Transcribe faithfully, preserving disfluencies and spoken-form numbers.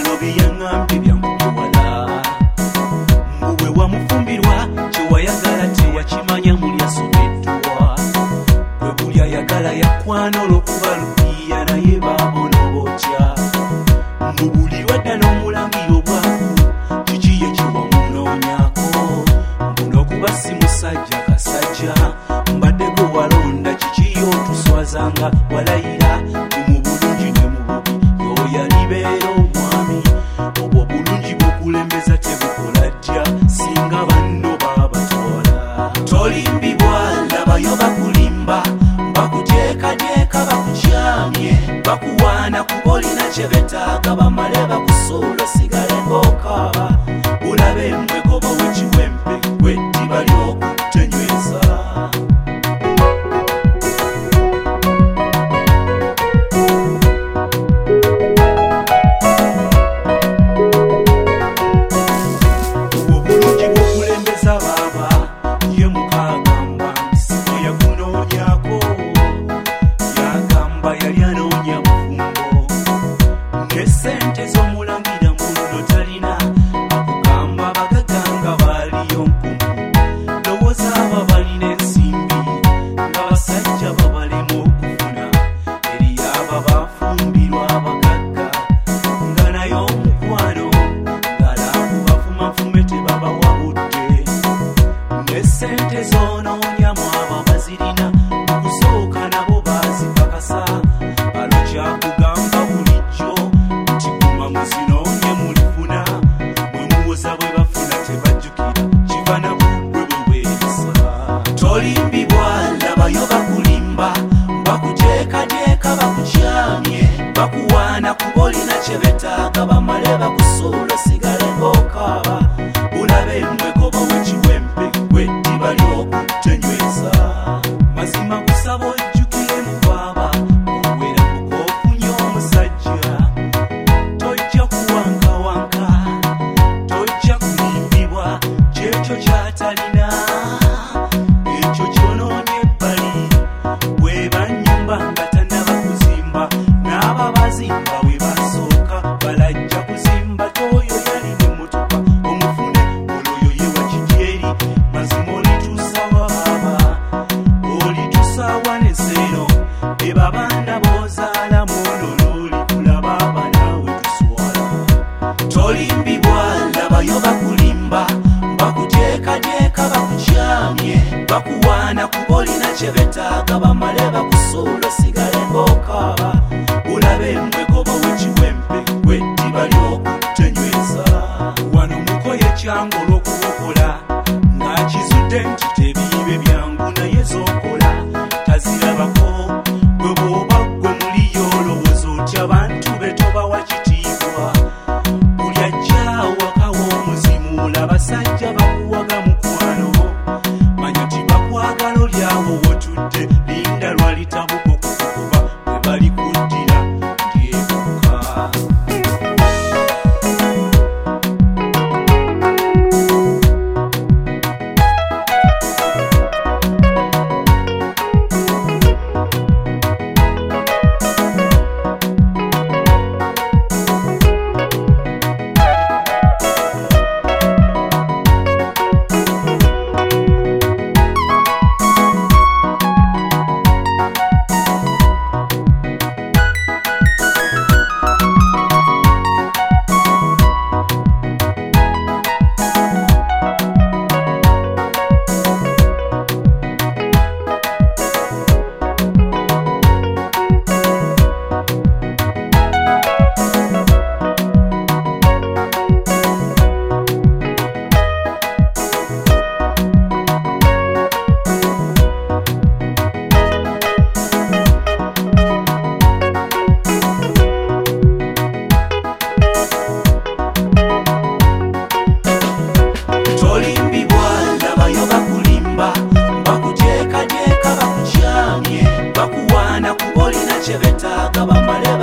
byalo byeyaŋŋambye byankubiwala mbuwe wamufumbirwa kyewayagala tewakimanya muli asomeddwa bwe buli ayagala yakwana olw'okuba lupiiya naye baabonobotya mbu buli lwadda n'omulangira obwaku kiki ye kyewamunoonyako mbuno okuba si musajja kasajja mbaddeko walonda kiki y'otuswazanga walayira ti mu bulungi ne mu bubi y'oyalibeera omwami obwo bulungi bw'okulembeza tebukola ddya singa banno baabatwala tolimbibwa labayo bakulimba bakuteekateeka bakukyamye bakuwaana kuba olina kye betaaga bamale bakusuula osigale ng'okaaba ulabe emwegoba wekiwempe gw'eddiba ly'okutenyweza obulungi bw'okulembeza baaba ye mukagamba siko yakunoonyako yagamba yali anoonya bufumbo n'essente z'omulangira muno talina akugamba bagaganga baaliyo nkumu lowooza aba balina ensimbi nga basajja babalema okufuna eri aba bafumbirwa abagagga nga naye omukwano ngalaabu bafumafume tebabawabudde n'essente z'onoonyamu abo bazirina okusooka nabo baazipakasa balo kyakugamba bulijjo nti guma muzinoonye mulifuna mwe muwoza bwe bafuna tebajjukira kiva nabugwe bwe weeyisa tolimbibwa labayo bakulimba bakuteekateeka bakukyamye bakuwaana kuba olina kye betaaga bamale bakusuula osigale ng'okaaba ulabe emwegoba wekiwempe gw'eddiba ly'okutenyweza mazima kusaba ojjukire mu baaba owera mukoofunye omusajja tojja kuwankawanka tojja kulimbibwa kyekyo kyatalina ekyo kyonoonye ebbali bweba nnyumba nga tannaba kuzimba n'aba bazimba we basooka balajja kuzimba toyo yalina emmotoka omufune olwoyo ye wakidyeri mazima olituusawa baaba olituusawa nezeero ebabanda b'ozaala mwono n'olikulaba aba naawe tuswala tolimbibwa labayo bakulimba bakuteekateeka bakukyamye bakuwaana kuba olina kye betaaga bamale bakusuula osigale ng'okaaba ulabe emwegoba wekiwempe gw'eddiba ly'okutenyweza wano mukoye kyangu olw'okubokola ng'akizudde nti tebiibe byangu naye z'okola tazirabako gwe bw'oba gwe muliyo olowooza otya bantu be tobawa kitiibwa buli ajja awaka w'omuzimu labasajja bakuwaga mukwano manya ti bakwagala olyawo wotudde linda lwalitabuka okukukuba bwe balikuddira ndyebuka kye betaaga bamale